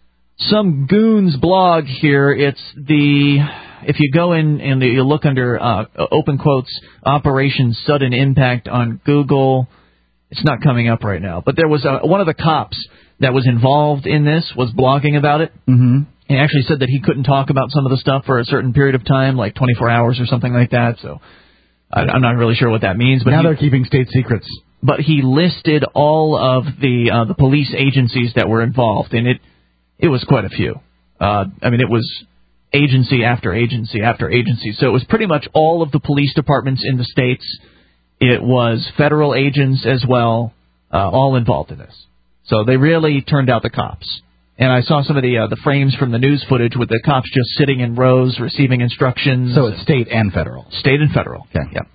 some goon's blog here. It's the if you go in and you look under uh, open quotes Operation Sudden Impact on Google, it's not coming up right now. But there was a, one of the cops that was involved in this was blogging about it. Mm-hmm. He actually said that he couldn't talk about some of the stuff for a certain period of time, like twenty-four hours or something like that. So I'm not really sure what that means. But now he, they're keeping state secrets. But he listed all of the uh, the police agencies that were involved, and it it was quite a few. Uh, I mean, it was agency after agency after agency. So it was pretty much all of the police departments in the states. It was federal agents as well, uh, all involved in this. So they really turned out the cops. And I saw some of the uh, the frames from the news footage with the cops just sitting in rows receiving instructions. So it's state and federal. State and federal. Okay. Yeah.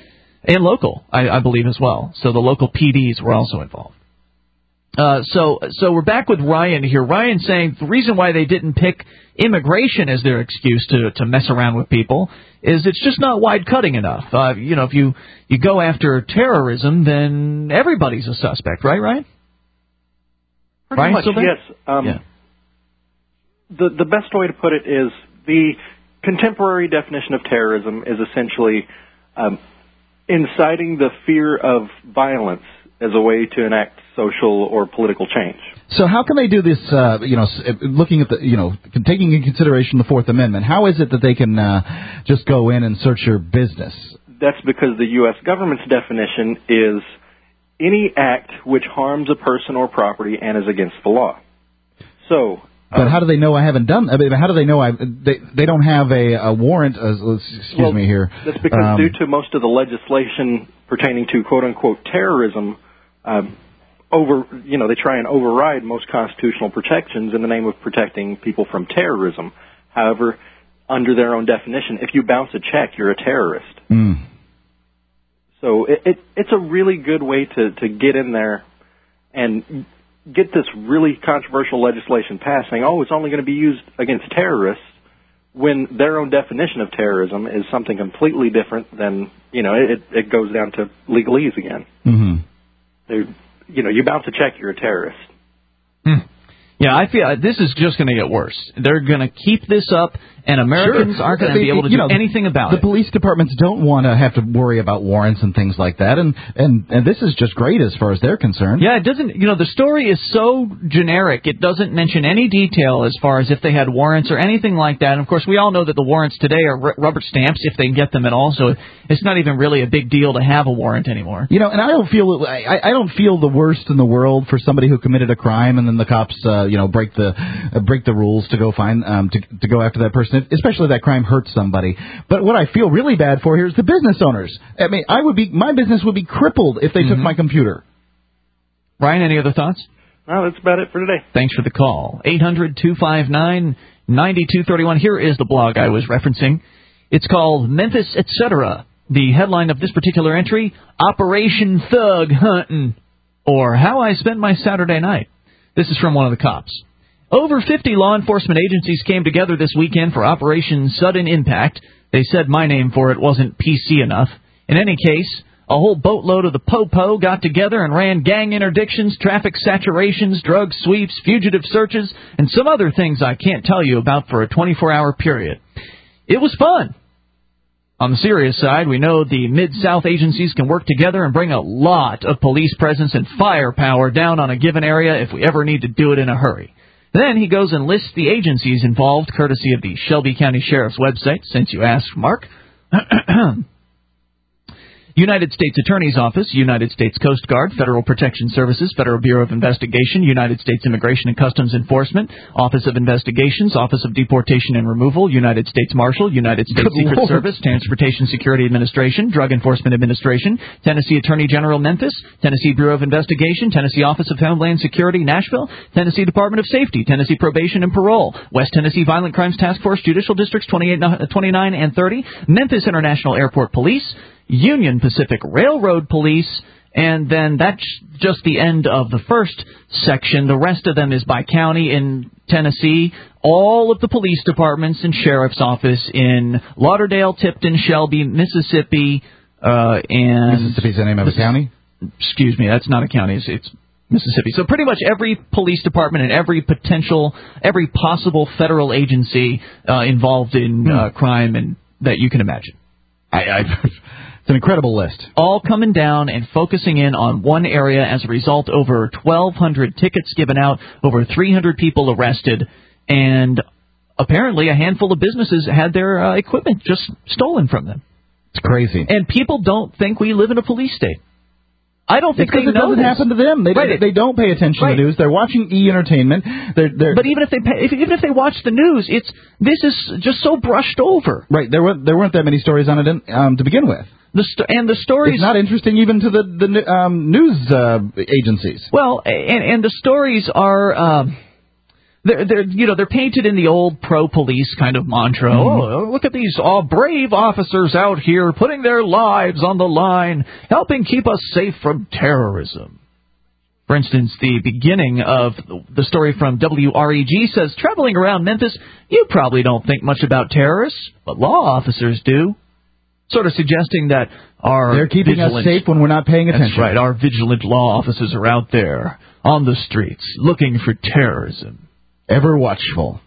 And local, I, I believe, as well. So the local P Ds were also involved. Uh, so so we're back with Ryan here. Ryan saying the reason why they didn't pick immigration as their excuse to, to mess around with people is it's just not wide-cutting enough. Uh, you know, if you, you go after terrorism, then everybody's a suspect, right, Ryan? Pretty Ryan, much, yes. Um, yeah. The the best way to put it is the contemporary definition of terrorism is essentially um, inciting the fear of violence as a way to enact social or political change. So how can they do this, uh, you know, looking at the, you know, taking into consideration the Fourth Amendment, how is it that they can uh, just go in and search your business? That's because the U S government's definition is any act which harms a person or property and is against the law. So... But um, how do they know I haven't done, I mean, how do they know I, they, they don't have a, a warrant, uh, excuse well, me here. That's because um, due to most of the legislation pertaining to quote-unquote terrorism, um, over, you know, they try and override most constitutional protections in the name of protecting people from terrorism. However, under their own definition, if you bounce a check, you're a terrorist. Mm. So it, it, it's a really good way to, to get in there and get this really controversial legislation passed saying, oh, it's only going to be used against terrorists, when their own definition of terrorism is something completely different than, you know, it, it goes down to legalese again. Mm-hmm. They're, you know, you bounce a check, you're a terrorist. Hmm. Yeah, I feel uh, this is just going to get worse. They're going to keep this up, and Americans sure. aren't going to be able to you do know, anything about the it. The police departments don't want to have to worry about warrants and things like that, and, and, and this is just great as far as they're concerned. Yeah, it doesn't, you know, the story is so generic, it doesn't mention any detail as far as if they had warrants or anything like that. And, of course, we all know that the warrants today are r- rubber stamps if they can get them at all, so it's not even really a big deal to have a warrant anymore. You know, and I don't feel I, I don't feel the worst in the world for somebody who committed a crime and then the cops, uh, you know, break the uh, break the rules to go find um, to to go after that person, especially if that crime hurts somebody. But what I feel really bad for here is the business owners. I mean, I would be my business would be crippled if they mm-hmm. took my computer. Ryan, any other thoughts? No, that's about it for today. Thanks for the call. eight hundred two five nine nine two three one. Here is the blog I was referencing. It's called Memphis, et cetera. The headline of this particular entry, Operation Thug Huntin', or How I Spent My Saturday Night. This is from one of the cops. Over fifty law enforcement agencies came together this weekend for Operation Sudden Impact. They said my name for it wasn't P C enough. In any case, a whole boatload of the po-po got together and ran gang interdictions, traffic saturations, drug sweeps, fugitive searches, and some other things I can't tell you about for a twenty-four hour period. It was fun. On the serious side, we know the Mid-South agencies can work together and bring a lot of police presence and firepower down on a given area if we ever need to do it in a hurry. Then he goes and lists the agencies involved, courtesy of the Shelby County Sheriff's website, since you asked, Mark. United States Attorney's Office, United States Coast Guard, Federal Protection Services, Federal Bureau of Investigation, United States Immigration and Customs Enforcement, Office of Investigations, Office of Deportation and Removal, United States Marshal, United States Good Secret Lord. Service, Transportation Security Administration, Drug Enforcement Administration, Tennessee Attorney General Memphis, Tennessee Bureau of Investigation, Tennessee Office of Homeland Security Nashville, Tennessee Department of Safety, Tennessee Probation and Parole, West Tennessee Violent Crimes Task Force, Judicial Districts twenty-eight, twenty-nine, and thirty, Memphis International Airport Police, Union Pacific Railroad Police, and then that's just the end of the first section. The rest of them is by county in Tennessee. All of the police departments and sheriff's office in Lauderdale, Tipton, Shelby, Mississippi, uh, and... Mississippi's the name of a county? Excuse me, that's not a county. It's, it's Mississippi. So pretty much every police department and every potential, every possible federal agency uh, involved in hmm. uh, crime and that you can imagine. I... I It's an incredible list. All coming down and focusing in on one area. As a result, over twelve hundred tickets given out, over three hundred people arrested, and apparently a handful of businesses had their uh, equipment just stolen from them. It's crazy. And people don't think we live in a police state. I don't think it's they it know doesn't this. happen to them. They, right. they don't pay attention right. to the news. They're watching E-entertainment. They're, they're but even if they pay, if, even if they watch the news, it's this is just so brushed over. Right. There weren't there weren't that many stories on it in, um, to begin with. The st- and the stories... It's not interesting even to the, the um, news uh, agencies. Well, and, and the stories are... Um, they're, they're, you know, they're painted in the old pro-police kind of mantra. Mm-hmm. Oh, look at these uh, brave officers out here putting their lives on the line, helping keep us safe from terrorism. For instance, the beginning of the story from W R E G says, traveling around Memphis, you probably don't think much about terrorists, but law officers do. Sort of suggesting that our They're keeping vigilant, us safe when we're not paying attention. That's right. Our vigilant law officers are out there on the streets looking for terrorism. Ever watchful.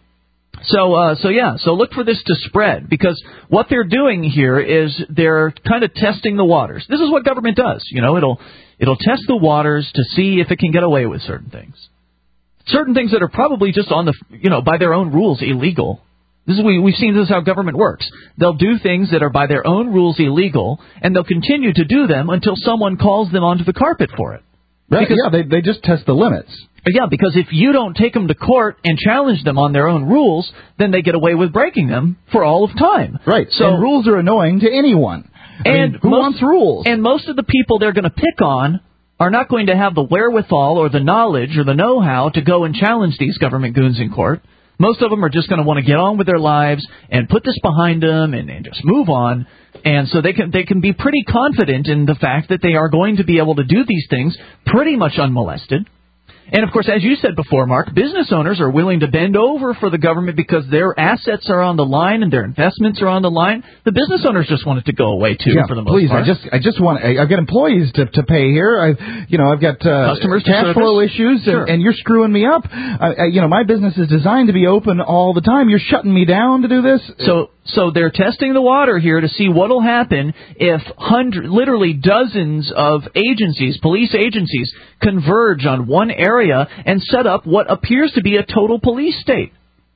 So, uh, so yeah, so look for this to spread, because what they're doing here is they're kind of testing the waters. This is what government does. You know, it'll it'll test the waters to see if it can get away with certain things. Certain things that are probably just on the, you know, by their own rules illegal. This is we we've seen this is how government works. They'll do things that are by their own rules illegal, and they'll continue to do them until someone calls them onto the carpet for it. Right, because, yeah, they they just test the limits. Yeah, because if you don't take them to court and challenge them on their own rules, then they get away with breaking them for all of time. Right. So and rules are annoying to anyone. I and mean, who most, wants rules? And most of the people they're going to pick on are not going to have the wherewithal or the knowledge or the know-how to go and challenge these government goons in court. Most of them are just going to want to get on with their lives and put this behind them and, and just move on. And so they can they can be pretty confident in the fact that they are going to be able to do these things pretty much unmolested. And, of course, as you said before, Mark, business owners are willing to bend over for the government because their assets are on the line and their investments are on the line. The business owners just want it to go away, too, yeah, for the most please, part. Please, I just I just want I, I've got employees to to pay here. I you know I've got uh, customers, cash flow issues, sure. and, and you're screwing me up. I, I, you know my business is designed to be open all the time. You're shutting me down to do this. So so they're testing the water here to see what will happen if hundred, literally dozens of agencies, police agencies, converge on one area and set up what appears to be a total police state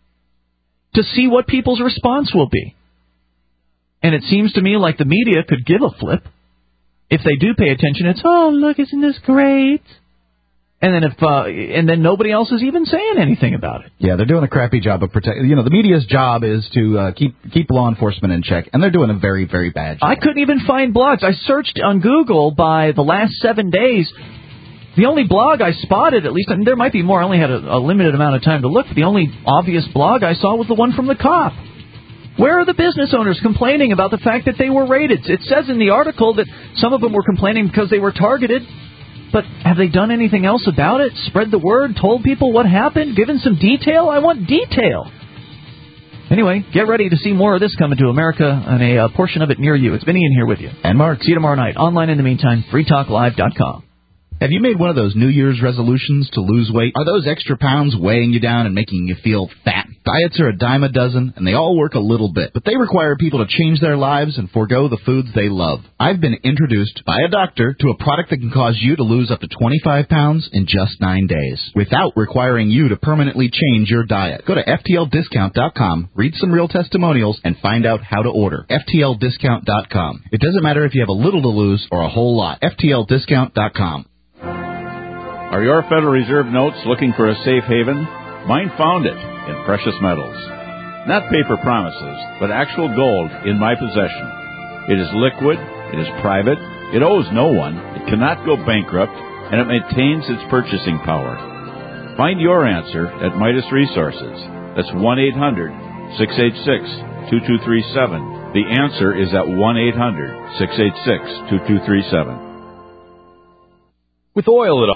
to see what people's response will be. And it seems to me like the media could give a flip. If they do pay attention, it's, oh, look, isn't this great? And then if uh, and then nobody else is even saying anything about it. Yeah, they're doing a crappy job of protecting. You know, the media's job is to uh, keep keep law enforcement in check, and they're doing a very, very bad job. I couldn't even find blogs. I searched on Google by the last seven days. The only blog I spotted, at least, and there might be more. I only had a, a limited amount of time to look. But the only obvious blog I saw was the one from the cop. Where are the business owners complaining about the fact that they were raided? It says in the article that some of them were complaining because they were targeted. But have they done anything else about it? Spread the word? Told people what happened? Given some detail? I want detail. Anyway, get ready to see more of this coming to America and a uh, portion of it near you. It's Vinny in here with you. And Mark. See you tomorrow night. Online in the meantime, free talk live dot com. Have you made one of those New Year's resolutions to lose weight? Are those extra pounds weighing you down and making you feel fat? Diets are a dime a dozen, and they all work a little bit, but they require people to change their lives and forego the foods they love. I've been introduced by a doctor to a product that can cause you to lose up to twenty-five pounds in just nine days, without requiring you to permanently change your diet. Go to F T L discount dot com, read some real testimonials, and find out how to order. F T L discount dot com. It doesn't matter if you have a little to lose or a whole lot. F T L discount dot com. Are your Federal Reserve notes looking for a safe haven? Mine found it in precious metals. Not paper promises, but actual gold in my possession. It is liquid, it is private, it owes no one, it cannot go bankrupt, and it maintains its purchasing power. Find your answer at Midas Resources. That's one eight hundred six eight six two two three seven. The answer is at one eight hundred six eight six two two three seven. With oil at